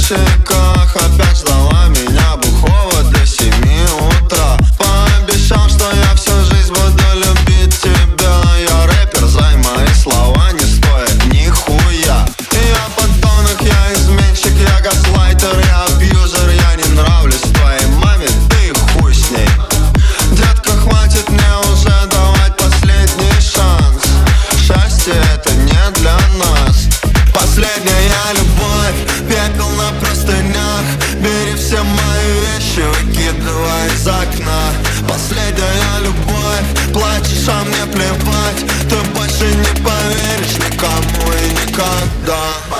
вешиках. Опять ждала меня бухого до 7 утра. Пообещал, что я всю жизнь буду любить тебя. Я рэпер, зай, мои слова не стоят нихуя. Я подонок, я изменщик, я газлайтер, я абьюзер. Я не нравлюсь твоей маме, ты и хуй с ней. Детка, хватит мне уже давать последний шанс. Счастье это не для нас. Последняя любовь, пепел на простынях. Бери все мои вещи, выкидывай из окна. Последняя любовь, плачешь, а мне плевать. Ты больше не поверишь никому и никогда.